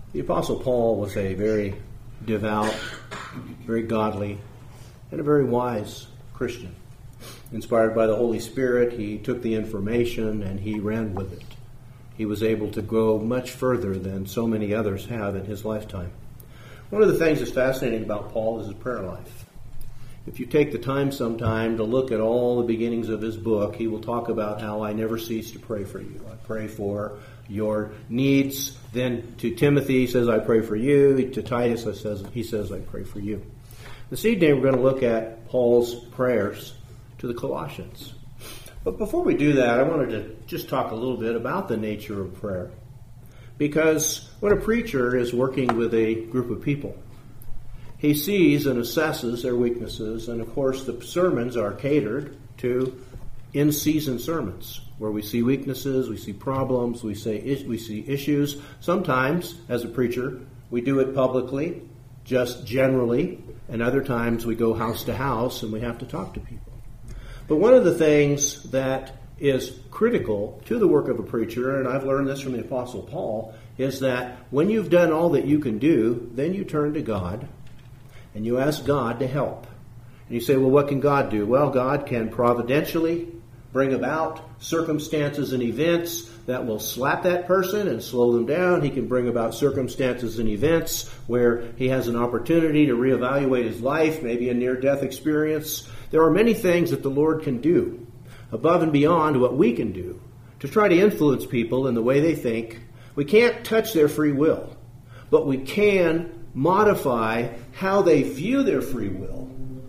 The Apostle Paul was a very devout, very godly, and a very wise Christian. Inspired by the Holy Spirit, he took the information and he ran with it. He was able to go much further than so many others have in his lifetime. One of the things that's fascinating about Paul is his prayer life. If you take the time sometime to look at all the beginnings of his book, he will talk about how I never cease to pray for you. I pray for your needs. Then to Timothy, he says, I pray for you. To Titus, he says, I pray for you. This evening, we're going to look at Paul's prayers to the Colossians. But before we do that, I wanted to just talk a little bit about the nature of prayer. Because when a preacher is working with a group of people, he sees and assesses their weaknesses. And of course, the sermons are catered to in-season sermons, where we see weaknesses, we see problems, we see issues. Sometimes, as a preacher, we do it publicly, just generally, and other times we go house to house and we have to talk to people. But one of the things that is critical to the work of a preacher, and I've learned this from the Apostle Paul, is that when you've done all that you can do, then you turn to God and you ask God to help. And you say, well, what can God do? Well, God can providentially bring about circumstances and events that will slap that person and slow them down. He can bring about circumstances and events where he has an opportunity to reevaluate his life, maybe a near-death experience. There are many things that the Lord can do above and beyond what we can do to try to influence people in the way they think. We can't touch their free will, but we can modify how they view their free will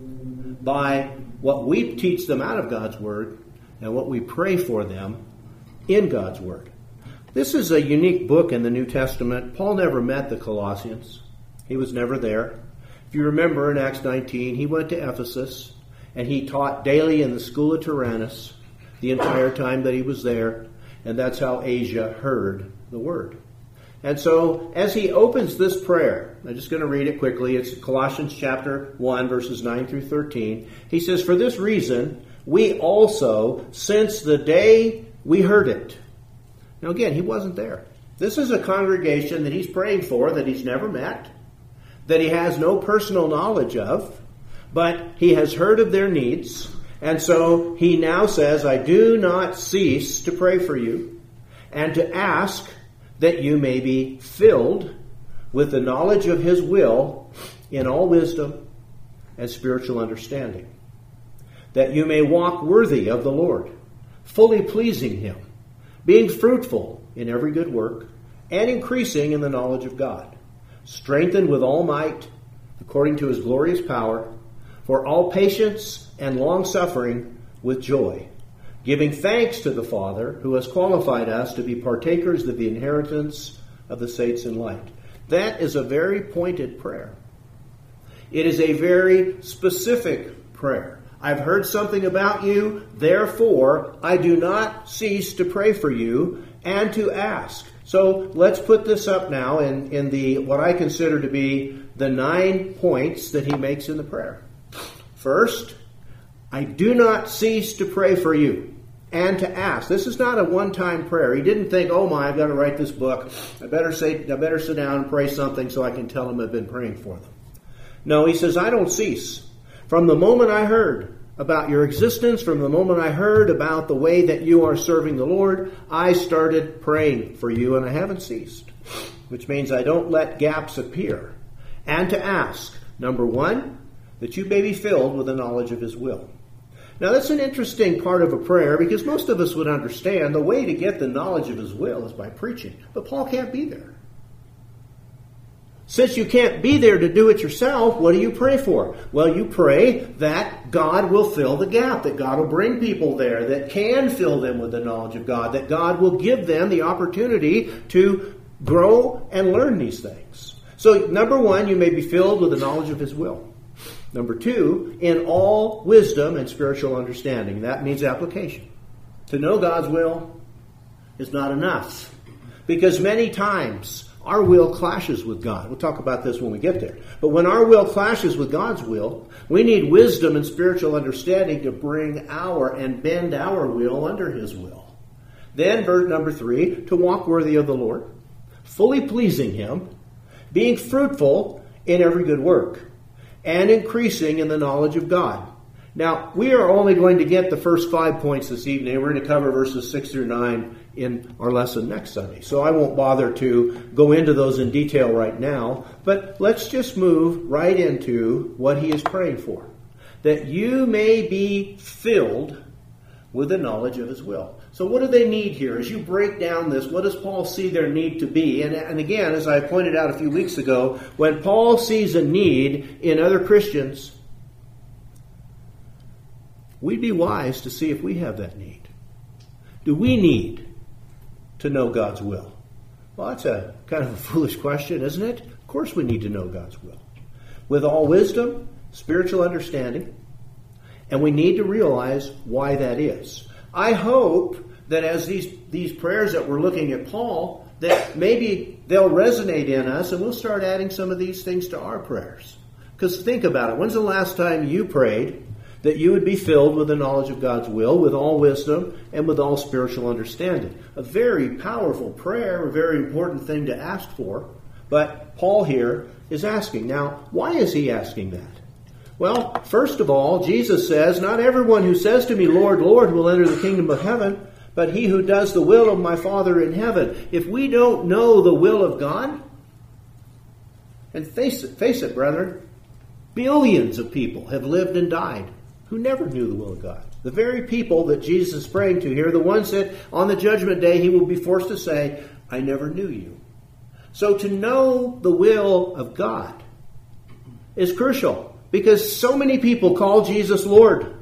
by what we teach them out of God's Word and what we pray for them in God's Word. This is a unique book in the New Testament. Paul never met the Colossians. He was never there. If you remember in Acts 19, he went to Ephesus and he taught daily in the school of Tyrannus the entire time that he was there, and that's how Asia heard the Word. And so, as he opens this prayer, I'm just going to read it quickly. It's Colossians chapter 1, verses 9 through 13. He says, for this reason, we also, since the day we heard it. Now again, he wasn't there. This is a congregation that he's praying for, that he's never met, that he has no personal knowledge of, but he has heard of their needs. And so he now says, I do not cease to pray for you and to ask that you may be filled with the knowledge of his will in all wisdom and spiritual understanding, that you may walk worthy of the Lord, fully pleasing him, being fruitful in every good work, and increasing in the knowledge of God, strengthened with all might, according to his glorious power, for all patience and long-suffering with joy, giving thanks to the Father who has qualified us to be partakers of the inheritance of the saints in light. That is a very pointed prayer. It is a very specific prayer. I've heard something about you, therefore I do not cease to pray for you and to ask. So let's put this up now in the what I consider to be the 9 points that he makes in the prayer. First, I do not cease to pray for you and to ask. This is not a one-time prayer. He didn't think, oh my, I've got to write this book. I better sit down and pray something so I can tell them I've been praying for them. No, he says, I don't cease. From the moment I heard about your existence, from the moment I heard about the way that you are serving the Lord, I started praying for you and I haven't ceased. Which means I don't let gaps appear. And to ask, number 1, that you may be filled with the knowledge of his will. Now that's an interesting part of a prayer because most of us would understand the way to get the knowledge of his will is by preaching. But Paul can't be there. Since you can't be there to do it yourself, what do you pray for? Well, you pray that God will fill the gap, that God will bring people there that can fill them with the knowledge of God, that God will give them the opportunity to grow and learn these things. So, number 1, you may be filled with the knowledge of his will. Number 2, in all wisdom and spiritual understanding. That means application. To know God's will is not enough. Because many times our will clashes with God. We'll talk about this when we get there. But when our will clashes with God's will, we need wisdom and spiritual understanding to bring and bend our will under his will. Then, verse number 3, to walk worthy of the Lord, fully pleasing him, being fruitful in every good work, and increasing in the knowledge of God. Now, we are only going to get the first 5 points this evening. We're going to cover verses 6 through 9 in our lesson next Sunday. So I won't bother to go into those in detail right now, but let's just move right into what he is praying for. That you may be filled with the knowledge of his will. So what do they need here? As you break down this, what does Paul see their need to be? And again, as I pointed out a few weeks ago, when Paul sees a need in other Christians, we'd be wise to see if we have that need. Do we need to know God's will? Well, that's a kind of a foolish question, isn't it? Of course we need to know God's will. With all wisdom, spiritual understanding, and we need to realize why that is. I hope that as these prayers that we're looking at Paul, that maybe they'll resonate in us and we'll start adding some of these things to our prayers. Because think about it. When's the last time you prayed that you would be filled with the knowledge of God's will, with all wisdom, and with all spiritual understanding? A very powerful prayer, a very important thing to ask for. But Paul here is asking. Now, why is he asking that? Well, first of all, Jesus says, not everyone who says to me, Lord, Lord, will enter the kingdom of heaven, but he who does the will of my Father in heaven. If we don't know the will of God, and face it, brethren, billions of people have lived and died who never knew the will of God. The very people that Jesus is praying to here, the ones that on the judgment day he will be forced to say, I never knew you. So to know the will of God is crucial. Because so many people call Jesus Lord,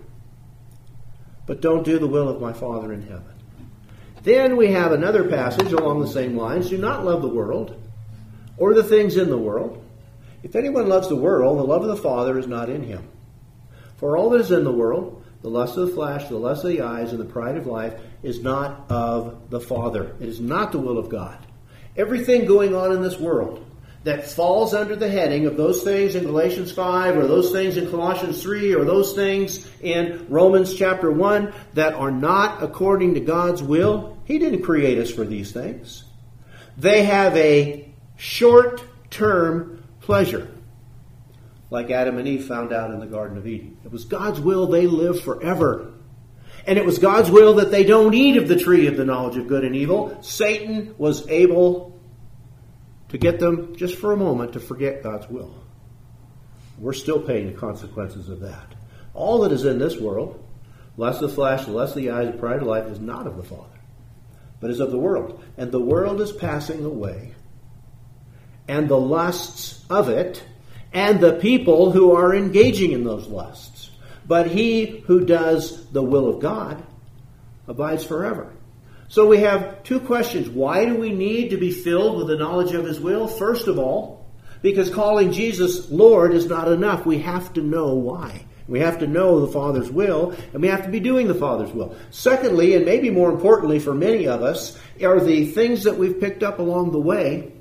but don't do the will of my Father in heaven. Then we have another passage along the same lines. Do not love the world or the things in the world. If anyone loves the world, the love of the Father is not in him. For all that is in the world, the lust of the flesh, the lust of the eyes, and the pride of life, is not of the Father. It is not the will of God. Everything going on in this world that falls under the heading of those things in Galatians 5 or those things in Colossians 3 or those things in Romans chapter 1 that are not according to God's will, he didn't create us for these things. They have a short-term pleasure, like Adam and Eve found out in the Garden of Eden. It was God's will they live forever. And it was God's will that they don't eat of the tree of the knowledge of good and evil. Satan was able to get them, just for a moment, to forget God's will. We're still paying the consequences of that. All that is in this world, lust of the flesh, the lust of the eyes, the pride of life, is not of the Father, but is of the world. And the world is passing away, and the lusts of it, and the people who are engaging in those lusts. But he who does the will of God abides forever. So we have two questions. Why do we need to be filled with the knowledge of his will? First of all, because calling Jesus Lord is not enough. We have to know why. We have to know the Father's will, and we have to be doing the Father's will. Secondly, and maybe more importantly for many of us, are the things that we've picked up along the way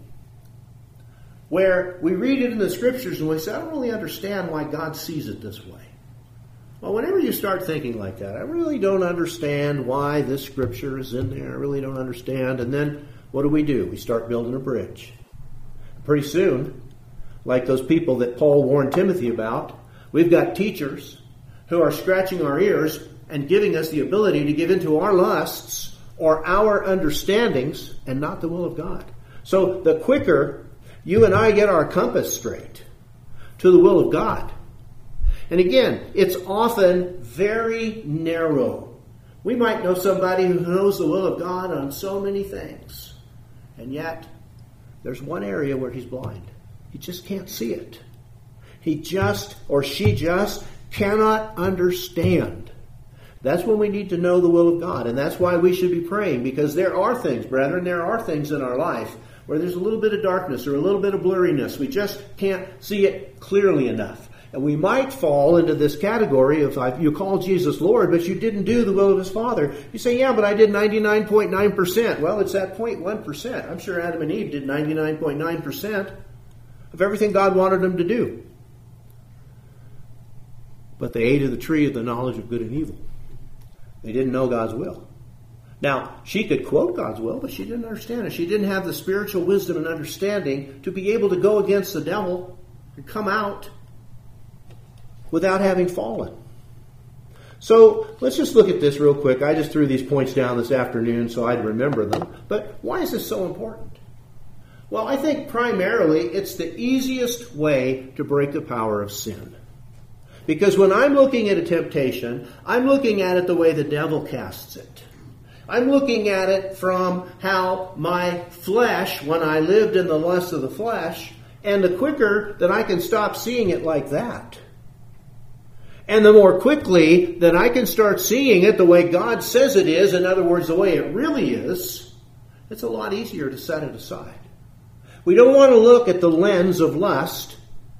where we read it in the Scriptures and we say, I don't really understand why God sees it this way. Well, whenever you start thinking like that, I really don't understand why this Scripture is in there. I really don't understand. And then what do? We start building a bridge. Pretty soon, like those people that Paul warned Timothy about, we've got teachers who are scratching our ears and giving us the ability to give into our lusts or our understandings and not the will of God. So the quicker you and I get our compass straight to the will of God. And again, it's often very narrow. We might know somebody who knows the will of God on so many things. And yet, there's one area where he's blind. He just can't see it. He just, or she just, cannot understand. That's when we need to know the will of God. And that's why we should be praying. Because there are things, brethren, there are things in our life where there's a little bit of darkness or a little bit of blurriness. We just can't see it clearly enough. And we might fall into this category of you call Jesus Lord, but you didn't do the will of his Father. You say, yeah, but I did 99.9%. Well, it's that 0.1%. I'm sure Adam and Eve did 99.9% of everything God wanted them to do. But they ate of the tree of the knowledge of good and evil. They didn't know God's will. Now, she could quote God's will, but she didn't understand it. She didn't have the spiritual wisdom and understanding to be able to go against the devil and come out without having fallen. So let's just look at this real quick. I just threw these points down this afternoon so I'd remember them. But why is this so important? Well, I think primarily it's the easiest way to break the power of sin. Because when I'm looking at a temptation, I'm looking at it the way the devil casts it. I'm looking at it from how my flesh, when I lived in the lust of the flesh, and the quicker that I can stop seeing it like that, and the more quickly that I can start seeing it the way God says it is, in other words, the way it really is, it's a lot easier to set it aside. We don't want to look at the lens of lust,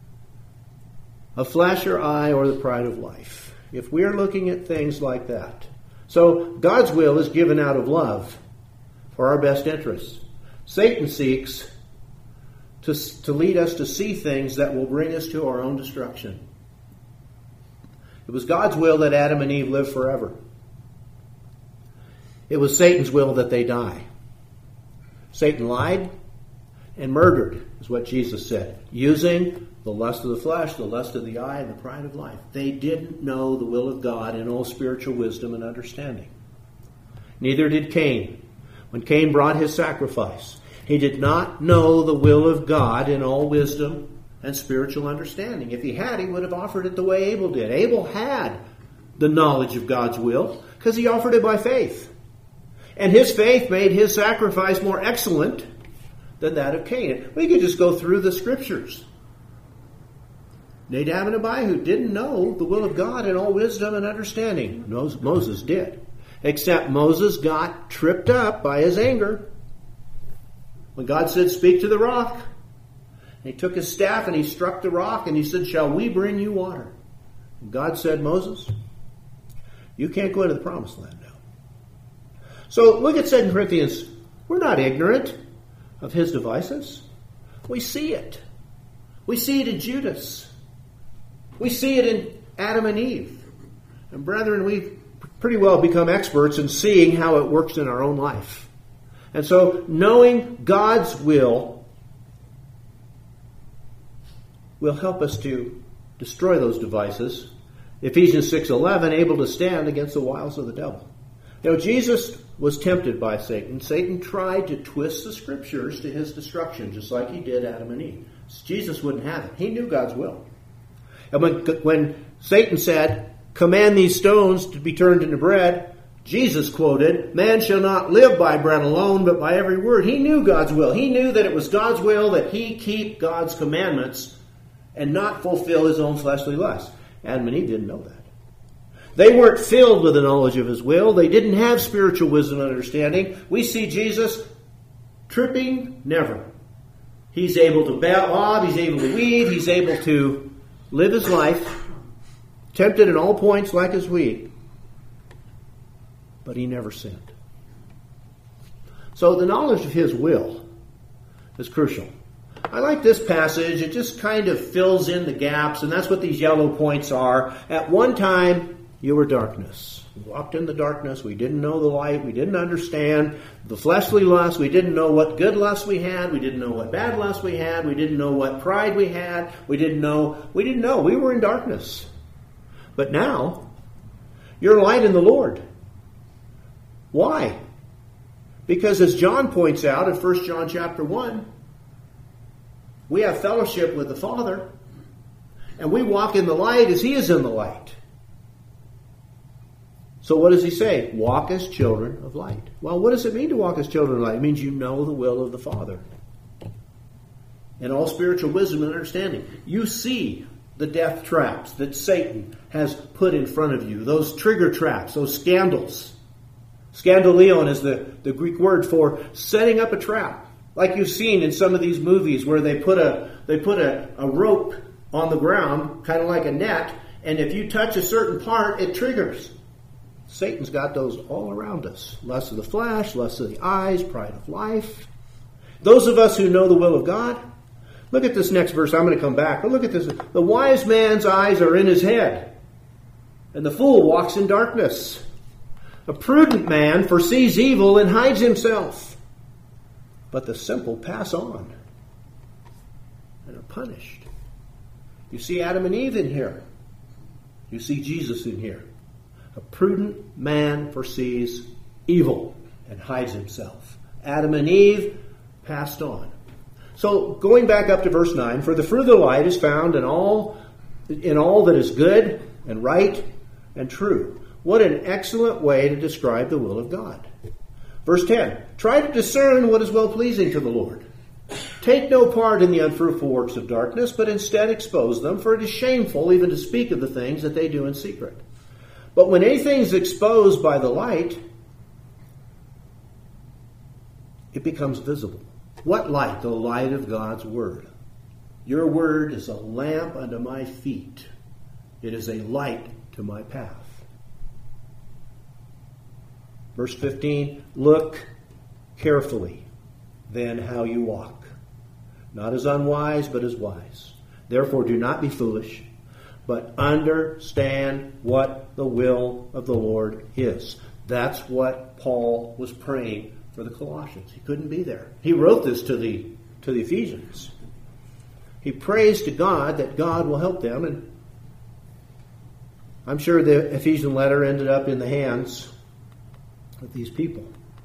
of flesh or eye, or the pride of life, if we're looking at things like that. So God's will is given out of love for our best interests. Satan seeks to lead us to see things that will bring us to our own destruction. It was God's will that Adam and Eve live forever. It was Satan's will that they die. Satan lied and murdered, is what Jesus said, using the lust of the flesh, the lust of the eye, and the pride of life. They didn't know the will of God in all spiritual wisdom and understanding. Neither did Cain. When Cain brought his sacrifice, he did not know the will of God in all wisdom and spiritual understanding. If he had, he would have offered it the way Abel did. Abel had the knowledge of God's will because he offered it by faith. And his faith made his sacrifice more excellent than that of Cain. We could just go through the scriptures. Nadab and Abihu didn't know the will of God in all wisdom and understanding. Moses did. Except Moses got tripped up by his anger. When God said, "Speak to the rock," he took his staff and he struck the rock and he said, "Shall we bring you water?" And God said, "Moses, you can't go into the promised land now." So look at 2 Corinthians. We're not ignorant of his devices. We see it. We see it in Judas. We see it in Adam and Eve. And brethren, we've pretty well become experts in seeing how it works in our own life. And so knowing God's will help us to destroy those devices. Ephesians 6:11, able to stand against the wiles of the devil. You know, Jesus was tempted by Satan. Satan tried to twist the scriptures to his destruction, just like he did Adam and Eve. Jesus wouldn't have it. He knew God's will. And when Satan said, "Command these stones to be turned into bread," Jesus quoted, "Man shall not live by bread alone, but by every word." He knew God's will. He knew that it was God's will that he keep God's commandments and not fulfill his own fleshly lusts. Adam and Eve didn't know that. They weren't filled with the knowledge of his will. They didn't have spiritual wisdom and understanding. We see Jesus tripping, never. He's able to bob, he's able to weave, he's able to live his life, tempted in all points like as we, but he never sinned. So the knowledge of his will is crucial. I like this passage. It just kind of fills in the gaps, and that's what these yellow points are. At one time, you were darkness. We walked in the darkness. We didn't know the light. We didn't understand the fleshly lust. We didn't know what good lust we had. We didn't know what bad lust we had. We didn't know what pride we had. We didn't know. We were in darkness. But now, you're light in the Lord. Why? Because as John points out in 1 John chapter 1, we have fellowship with the Father, and we walk in the light as he is in the light. So what does he say? Walk as children of light. Well, what does it mean to walk as children of light? It means you know the will of the Father. In all spiritual wisdom and understanding, you see the death traps that Satan has put in front of you. Those trigger traps, those scandals. Scandalion is the Greek word for setting up a trap. Like you've seen in some of these movies where they put a rope on the ground, kind of like a net, and if you touch a certain part, it triggers. Satan's got those all around us. Lust of the flesh, lust of the eyes, pride of life. Those of us who know the will of God, look at this next verse. I'm going to come back, but look at this. The wise man's eyes are in his head, and the fool walks in darkness. A prudent man foresees evil and hides himself, but the simple pass on and are punished. You see Adam and Eve in here. You see Jesus in here. A prudent man foresees evil and hides himself. Adam and Eve passed on. So going back up to verse 9, for the fruit of the light is found in all that is good and right and true. What an excellent way to describe the will of God. Verse 10, try to discern what is well-pleasing to the Lord. Take no part in the unfruitful works of darkness, but instead expose them, for it is shameful even to speak of the things that they do in secret. But when anything is exposed by the light, it becomes visible. What light? The light of God's Word. Your Word is a lamp unto my feet. It is a light to my path. Verse 15, look carefully then how you walk, not as unwise, but as wise. Therefore do not be foolish, but understand what the will of the Lord is. That's what Paul was praying for the Colossians. He couldn't be there. He wrote this to the Ephesians. He prays to God that God will help them, and I'm sure the Ephesian letter ended up in the hands of these people.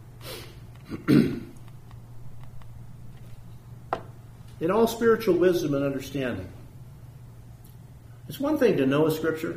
In all spiritual wisdom and understanding, it's one thing to know a Scripture.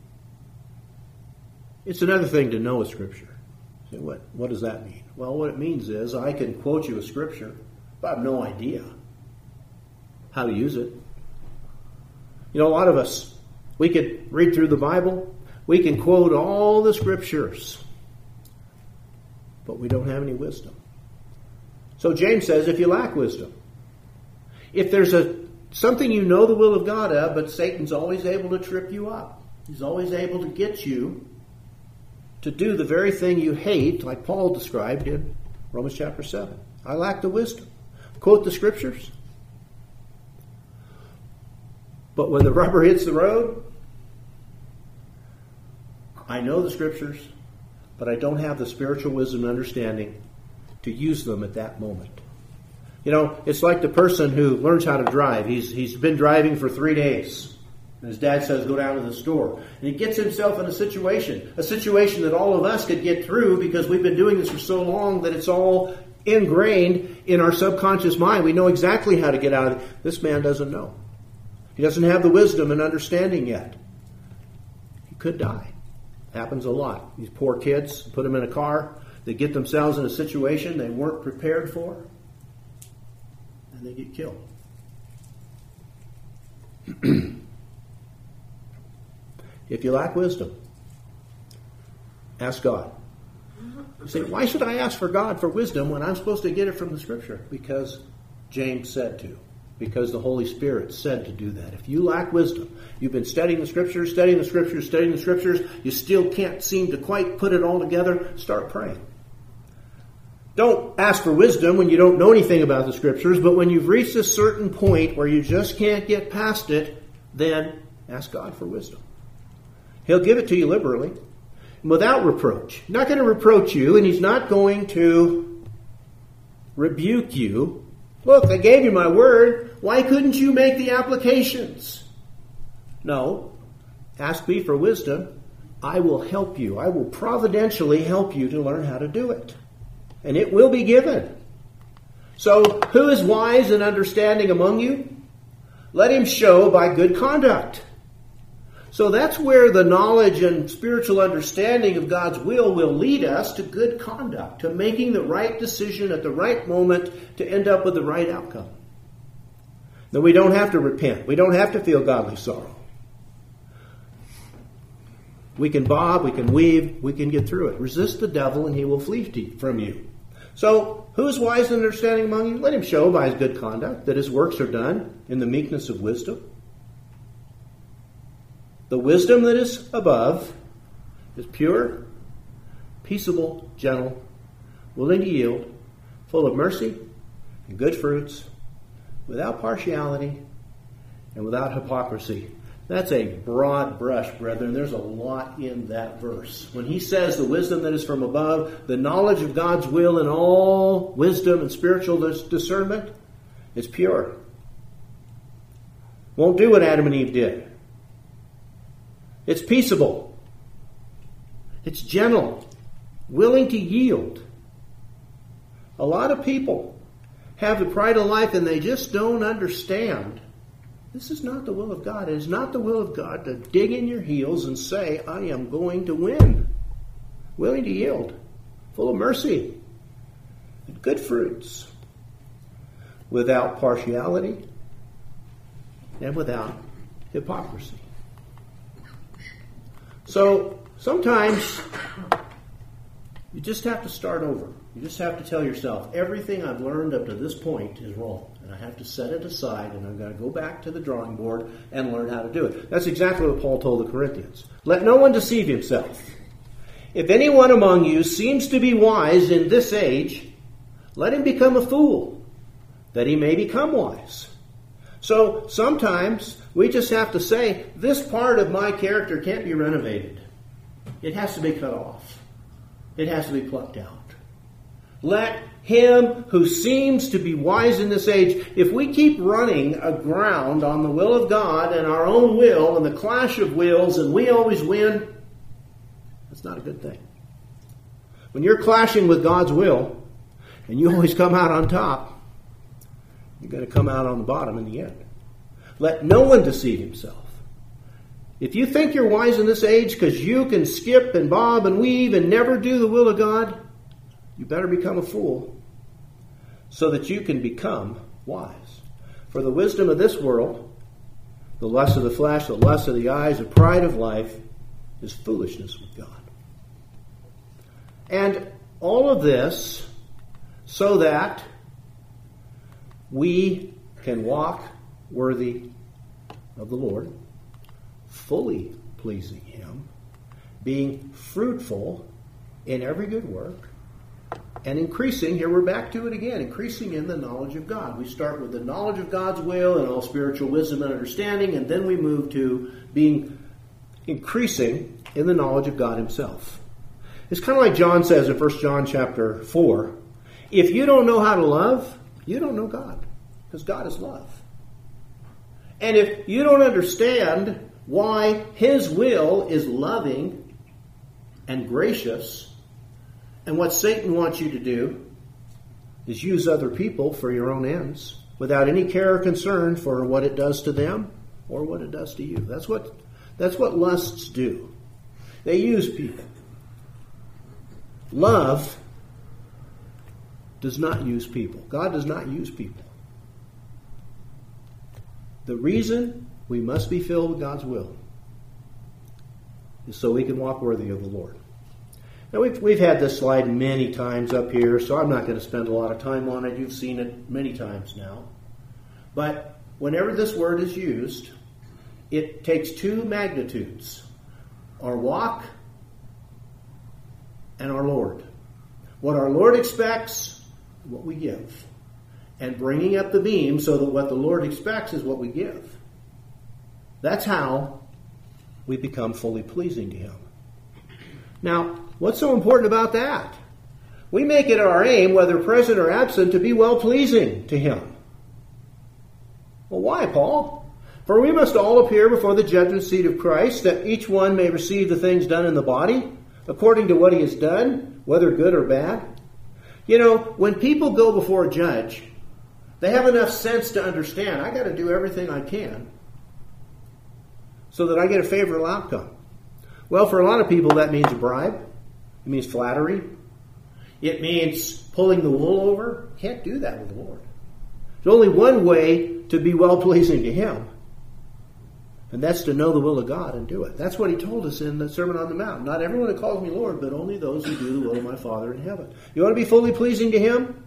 It's another thing to know a Scripture. So what does that mean? Well, what it means is I can quote you a Scripture, but I have no idea how to use it. You know, a lot of us, we could read through the Bible, we can quote all the Scriptures, but we don't have any wisdom. So James says, if you lack wisdom, if there's something you know the will of God of, but Satan's always able to trip you up. He's always able to get you to do the very thing you hate, like Paul described in Romans chapter 7. I lack the wisdom. Quote the Scriptures. But when the rubber hits the road, I know the Scriptures, but I don't have the spiritual wisdom and understanding to use them at that moment. You know, it's like the person who learns how to drive. He's been driving for 3 days. And his dad says, go down to the store. And he gets himself in a situation that all of us could get through because we've been doing this for so long that it's all ingrained in our subconscious mind. We know exactly how to get out of it. This man doesn't know. He doesn't have the wisdom and understanding yet. He could die. Happens a lot. These poor kids, put them in a car, they get themselves in a situation they weren't prepared for, and they get killed. If you lack wisdom, ask God. You say, why should I ask for God for wisdom when I'm supposed to get it from the Scripture? Because James said to. Because the Holy Spirit said to do that. If you lack wisdom, you've been studying the Scriptures, you still can't seem to quite put it all together, start praying. Don't ask for wisdom when you don't know anything about the Scriptures, but when you've reached a certain point where you just can't get past it, then ask God for wisdom. He'll give it to you liberally, without reproach. He's not going to reproach you, and He's not going to rebuke you. Look, I gave you my word. Why couldn't you make the applications? No. Ask me for wisdom. I will help you. I will providentially help you to learn how to do it. And it will be given. So, who is wise and understanding among you? Let him show by good conduct. So that's where the knowledge and spiritual understanding of God's will lead us to good conduct, to making the right decision at the right moment to end up with the right outcome. Then we don't have to repent. We don't have to feel godly sorrow. We can bob, we can weave, we can get through it. Resist the devil and he will flee from you. So, who is wise and understanding among you? Let him show by his good conduct that his works are done in the meekness of wisdom. The wisdom that is above is pure, peaceable, gentle, willing to yield, full of mercy and good fruits, without partiality and without hypocrisy. That's a broad brush, brethren. There's a lot in that verse. When he says the wisdom that is from above, the knowledge of God's will in all wisdom and spiritual discernment, is pure. Won't do what Adam and Eve did. It's peaceable. It's gentle. Willing to yield. A lot of people have the pride of life and they just don't understand. This is not the will of God. It is not the will of God to dig in your heels and say, I am going to win. Willing to yield. Full of mercy. And good fruits. Without partiality. And without hypocrisy. So, sometimes you just have to start over. You just have to tell yourself, everything I've learned up to this point is wrong. And I have to set it aside, and I've got to go back to the drawing board and learn how to do it. That's exactly what Paul told the Corinthians. Let no one deceive himself. If anyone among you seems to be wise in this age, let him become a fool, that he may become wise. So sometimes we just have to say, this part of my character can't be renovated. It has to be cut off. It has to be plucked out. Let him who seems to be wise in this age, if we keep running aground on the will of God and our own will and the clash of wills and we always win, that's not a good thing. When you're clashing with God's will and you always come out on top, you're going to come out on the bottom in the end. Let no one deceive himself. If you think you're wise in this age because you can skip and bob and weave and never do the will of God, you better become a fool so that you can become wise. For the wisdom of this world, the lust of the flesh, the lust of the eyes, the pride of life, is foolishness with God. And all of this so that we can walk worthy of the Lord, fully pleasing him, being fruitful in every good work, and increasing, here we're back to it again, increasing in the knowledge of God. We start with the knowledge of God's will and all spiritual wisdom and understanding, and then we move to being increasing in the knowledge of God himself. It's kind of like John says in 1 John chapter 4, if you don't know how to love, you don't know God, because God is love. And if you don't understand why his will is loving and gracious, and what Satan wants you to do is use other people for your own ends without any care or concern for what it does to them or what it does to you. That's what lusts do. They use people. Love does not use people. God does not use people. The reason we must be filled with God's will is so we can walk worthy of the Lord. Now, we've had this slide many times up here, so I'm not going to spend a lot of time on it. You've seen it many times now. But whenever this word is used, it takes two magnitudes. Our walk and our Lord. What our Lord expects, what we give. And bringing up the beam so that what the Lord expects is what we give. That's how we become fully pleasing to him. Now, what's so important about that? We make it our aim, whether present or absent, to be well-pleasing to him. Well, why, Paul? For we must all appear before the judgment seat of Christ, that each one may receive the things done in the body, according to what he has done, whether good or bad. You know, when people go before a judge, they have enough sense to understand, I got to do everything I can so that I get a favorable outcome. Well, for a lot of people, that means a bribe. It means flattery. It means pulling the wool over. Can't do that with the Lord. There's only one way to be well-pleasing to him, and that's to know the will of God and do it. That's what he told us in the Sermon on the Mount. Not everyone that calls me Lord, but only those who do the will of my Father in heaven. You want to be fully pleasing to him?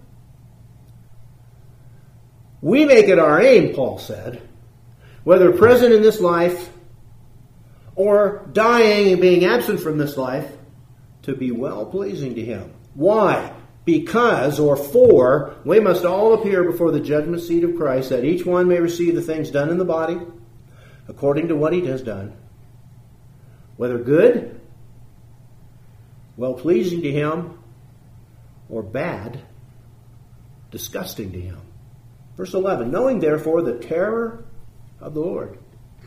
We make it our aim, Paul said, whether present in this life or dying and being absent from this life, to be well-pleasing to him. Why? Because, or for, we must all appear before the judgment seat of Christ, that each one may receive the things done in the body, according to what he has done, whether good, well-pleasing to him, or bad, disgusting to him. Verse 11, knowing therefore the terror of the Lord.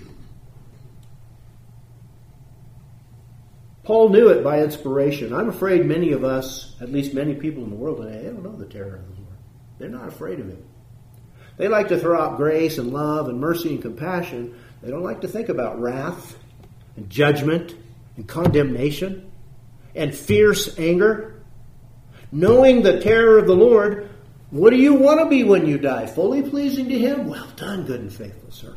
Paul knew it by inspiration. I'm afraid many of us, at least many people in the world today, they don't know the terror of the Lord. They're not afraid of him. They like to throw out grace and love and mercy and compassion. They don't like to think about wrath and judgment and condemnation and fierce anger. Knowing the terror of the Lord, what do you want to be when you die? Fully pleasing to him? Well done, good and faithful servant.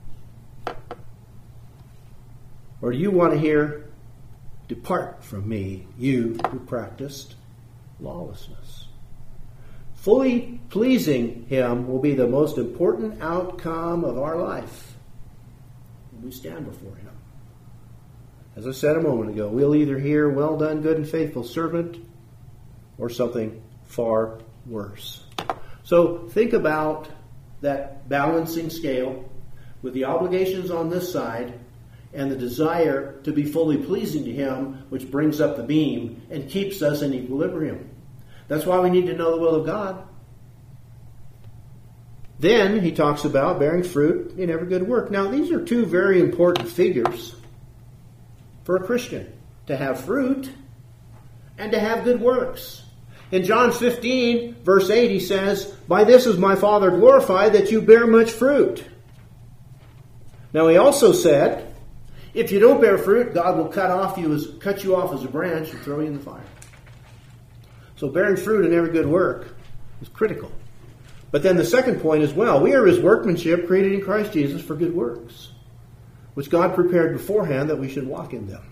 Or do you want to hear, depart from me, you who practiced lawlessness? Fully pleasing him will be the most important outcome of our life when we stand before him. As I said a moment ago, we'll either hear, well done, good and faithful servant, or something far worse. So think about that balancing scale with the obligations on this side and the desire to be fully pleasing to him, which brings up the beam and keeps us in equilibrium. That's why we need to know the will of God. Then he talks about bearing fruit in every good work. Now, these are two very important figures for a Christian, to have fruit and to have good works. In John 15, verse 8, he says, by this is my Father glorified, that you bear much fruit. Now, he also said, if you don't bear fruit, God will cut you off as a branch and throw you in the fire. So bearing fruit in every good work is critical. But then the second point as well, we are his workmanship created in Christ Jesus for good works, which God prepared beforehand that we should walk in them.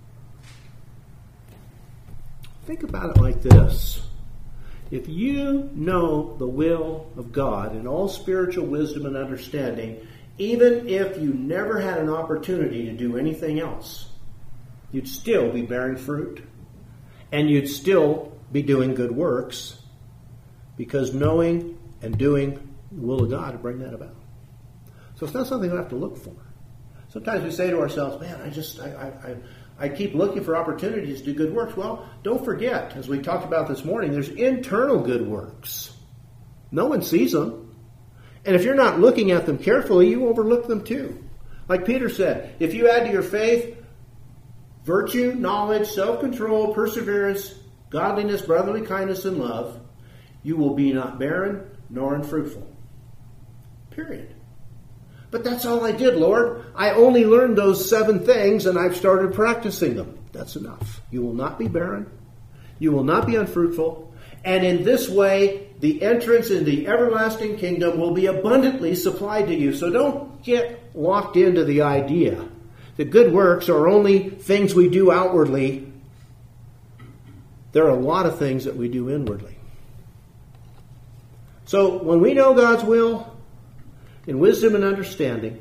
Think about it like this. If you know the will of God in all spiritual wisdom and understanding, even if you never had an opportunity to do anything else, you'd still be bearing fruit. And you'd still be doing good works, because knowing and doing the will of God to bring that about. So it's not something we have to look for. Sometimes we say to ourselves, man, I keep looking for opportunities to do good works. Well, don't forget, as we talked about this morning, there's internal good works. No one sees them. And if you're not looking at them carefully, you overlook them too. Like Peter said, if you add to your faith virtue, knowledge, self-control, perseverance, godliness, brotherly kindness, and love, you will be not barren nor unfruitful. Period. But that's all I did, Lord. I only learned those 7 things and I've started practicing them. That's enough. You will not be barren. You will not be unfruitful. And in this way, the entrance in the everlasting kingdom will be abundantly supplied to you. So don't get locked into the idea that good works are only things we do outwardly. There are a lot of things that we do inwardly. So when we know God's will, in wisdom and understanding,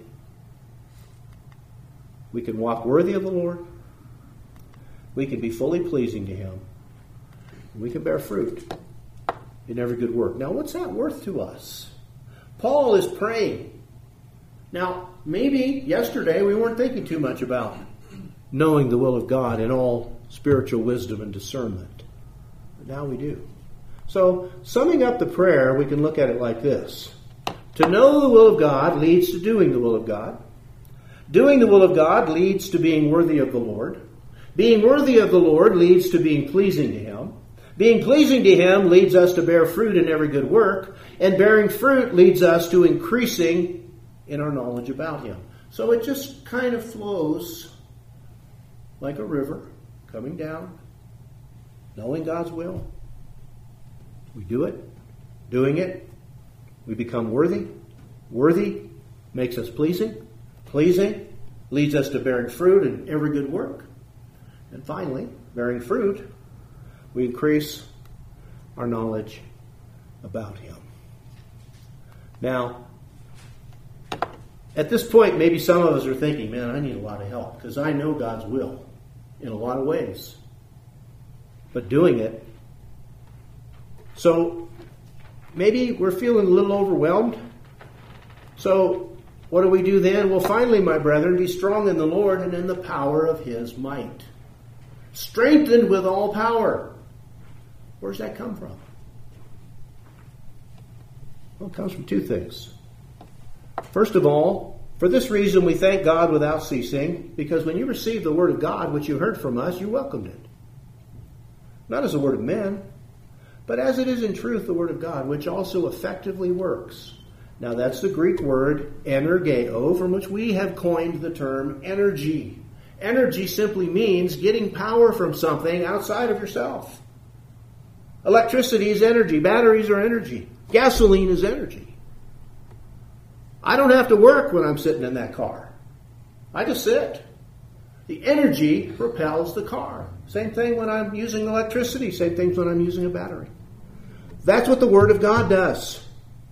we can walk worthy of the Lord. We can be fully pleasing to him. We can bear fruit in every good work. Now, what's that worth to us? Paul is praying. Now, maybe yesterday we weren't thinking too much about knowing the will of God in all spiritual wisdom and discernment. But now we do. So, summing up the prayer, we can look at it like this. To know the will of God leads to doing the will of God. Doing the will of God leads to being worthy of the Lord. Being worthy of the Lord leads to being pleasing to him. Being pleasing to him leads us to bear fruit in every good work. And bearing fruit leads us to increasing in our knowledge about him. So it just kind of flows like a river coming down, knowing God's will. We do it, doing it. We become worthy. Worthy makes us pleasing. Pleasing leads us to bearing fruit in every good work. And finally, bearing fruit, we increase our knowledge about him. Now, at this point, maybe some of us are thinking, man, I need a lot of help because I know God's will in a lot of ways. But doing it, so maybe we're feeling a little overwhelmed. So What do we do then? Well, finally, my brethren, be strong in the Lord and in the power of his might. Strengthened with all power. Where does that come from? Well, it comes from two things. First of all, for this reason we thank God without ceasing, because when you received the word of God, which you heard from us, you welcomed it. Not as a word of men, but as it is in truth the word of God, which also effectively works. Now that's the Greek word energeo, from which we have coined the term energy. Energy simply means getting power from something outside of yourself. Electricity is energy. Batteries are energy. Gasoline is energy. I don't have to work when I'm sitting in that car. I just sit. The energy propels the car. Same thing when I'm using electricity. Same thing when I'm using a battery. That's what the Word of God does.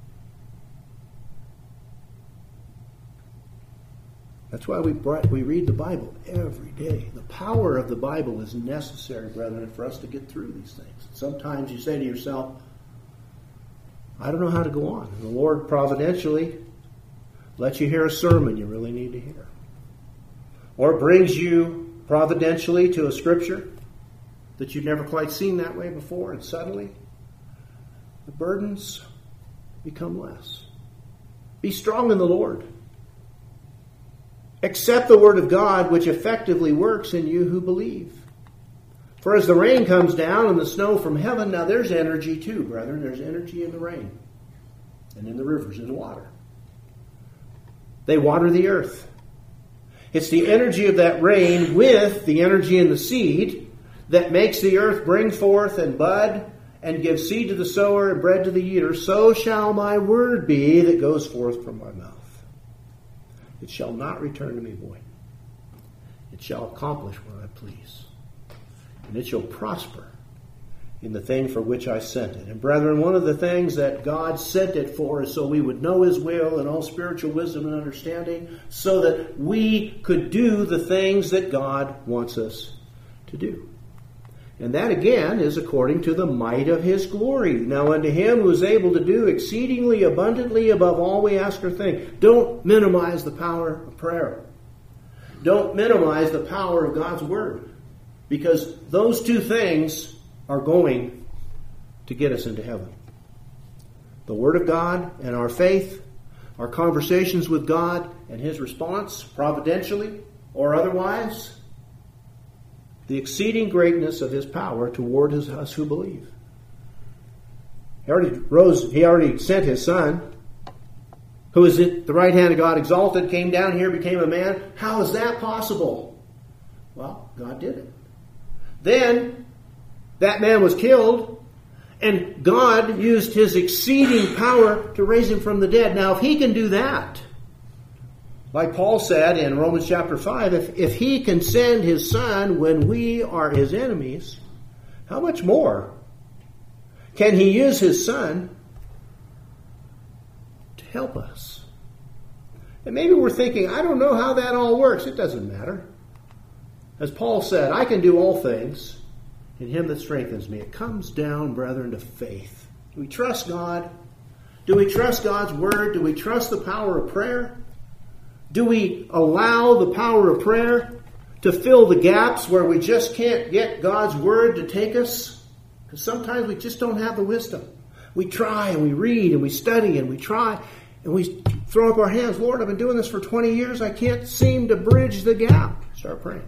That's why we read the Bible every day. The power of the Bible is necessary, brethren, for us to get through these things. Sometimes you say to yourself, I don't know how to go on. And the Lord providentially lets you hear a sermon you really need to hear. Or brings you providentially to a scripture that you've never quite seen that way before, and suddenly the burdens become less. Be strong in the Lord. Accept the word of God, which effectively works in you who believe. For as the rain comes down and the snow from heaven, now there's energy too, brethren. There's energy in the rain and in the rivers and the water. They water the earth. It's the energy of that rain with the energy in the seed that makes the earth bring forth and bud and give seed to the sower and bread to the eater. So shall my word be that goes forth from my mouth. It shall not return to me void. It shall accomplish what I please. And it shall prosper in the thing for which I sent it. And brethren, one of the things that God sent it for is so we would know his will and all spiritual wisdom and understanding, so that we could do the things that God wants us to do. And that again is according to the might of his glory. Now unto him who is able to do exceedingly abundantly above all we ask or think. Don't minimize the power of prayer. Don't minimize the power of God's word. Because those two things are going to get us into heaven. The Word of God and our faith, our conversations with God and his response, providentially or otherwise, the exceeding greatness of his power toward us who believe. He already sent his Son, who is at the right hand of God exalted, came down here, became a man. How is that possible? Well, God did it. Then that man was killed, and God used his exceeding power to raise him from the dead. Now, if he can do that, like Paul said in Romans chapter 5, if he can send his Son when we are his enemies, how much more can he use his Son to help us? And maybe we're thinking, I don't know how that all works. It doesn't matter. As Paul said, I can do all things in him that strengthens me. It comes down, brethren, to faith. Do we trust God? Do we trust God's word? Do we trust the power of prayer? Do we allow the power of prayer to fill the gaps where we just can't get God's word to take us? Because sometimes we just don't have the wisdom. We try and we read and we study and we try and we throw up our hands. Lord, I've been doing this for 20 years. I can't seem to bridge the gap. Start praying.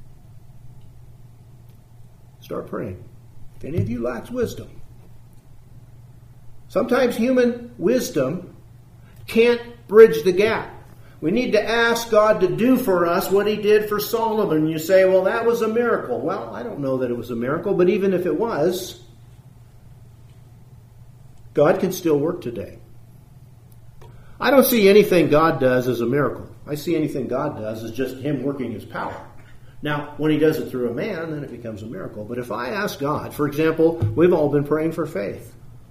Start praying. If any of you lacks wisdom. Sometimes human wisdom can't bridge the gap. We need to ask God to do for us what he did for Solomon. You say, well, that was a miracle. Well, I don't know that it was a miracle, but even if it was, God can still work today. I don't see anything God does as a miracle. I see anything God does as just him working his power. Now, when he does it through a man, then it becomes a miracle. But if I ask God, for example, we've all been praying for faith.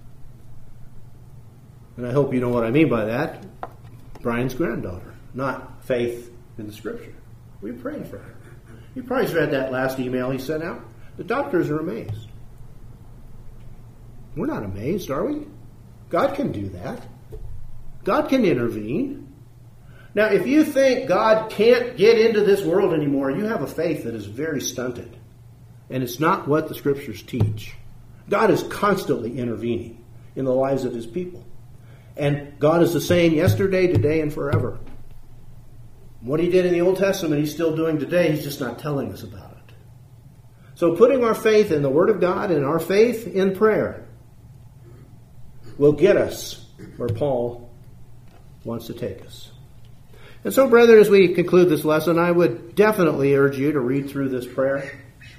And I hope you know what I mean by that. Brian's granddaughter, not faith in the scripture. We're praying for her. You probably read that last email he sent out. The doctors are amazed. We're not amazed, are we? God can do that. God can intervene. Now, if you think God can't get into this world anymore, you have a faith that is very stunted. And it's not what the Scriptures teach. God is constantly intervening in the lives of His people. And God is the same yesterday, today, and forever. What He did in the Old Testament, He's still doing today. He's just not telling us about it. So putting our faith in the Word of God and our faith in prayer will get us where Paul wants to take us. And so, brethren, as we conclude this lesson, I would definitely urge you to read through this prayer.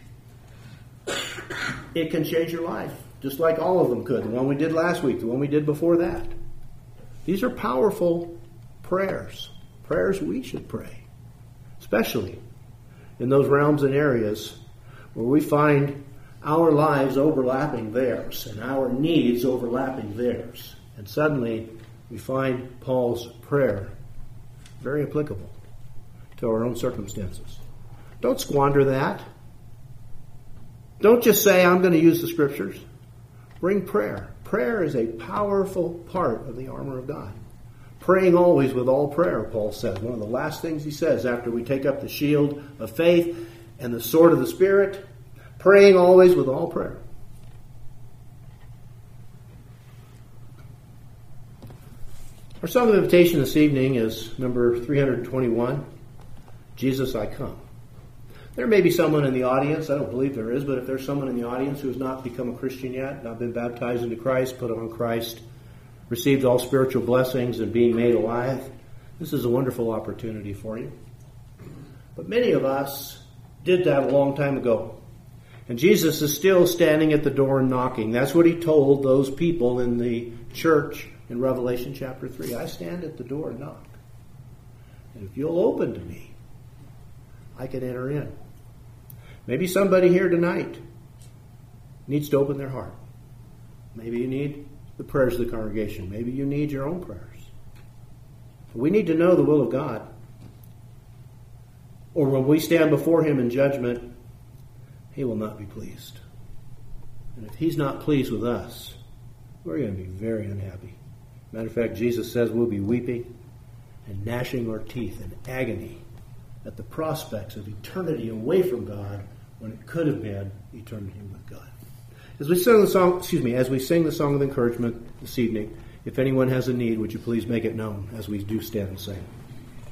It can change your life, just like all of them could. The one we did last week, the one we did before that. These are powerful prayers. Prayers we should pray, especially in those realms and areas where we find our lives overlapping theirs and our needs overlapping theirs. And suddenly we find Paul's prayer very applicable to our own circumstances. Don't squander that. Don't just say, I'm going to use the Scriptures. Bring prayer. Prayer is a powerful part of the armor of God. Praying always with all prayer, Paul says. One of the last things he says after we take up the shield of faith and the sword of the Spirit, praying always with all prayer. Our song of invitation this evening is number 321, Jesus, I Come. There may be someone in the audience, I don't believe there is, but if there's someone in the audience who has not become a Christian yet, not been baptized into Christ, put on Christ, received all spiritual blessings and being made alive, this is a wonderful opportunity for you. But many of us did that a long time ago. And Jesus is still standing at the door and knocking. That's what He told those people in the church in Revelation chapter 3. I stand at the door and knock. And if you'll open to me, I can enter in. Maybe somebody here tonight needs to open their heart. Maybe you need the prayers of the congregation. Maybe you need your own prayers. We need to know the will of God. Or when we stand before Him in judgment, He will not be pleased. And if He's not pleased with us, we're going to be very unhappy. Matter of fact, Jesus says we'll be weeping and gnashing our teeth in agony at the prospects of eternity away from God when it could have been eternity with God. As we sing the song of encouragement this evening, if anyone has a need, would you please make it known as we do stand and sing.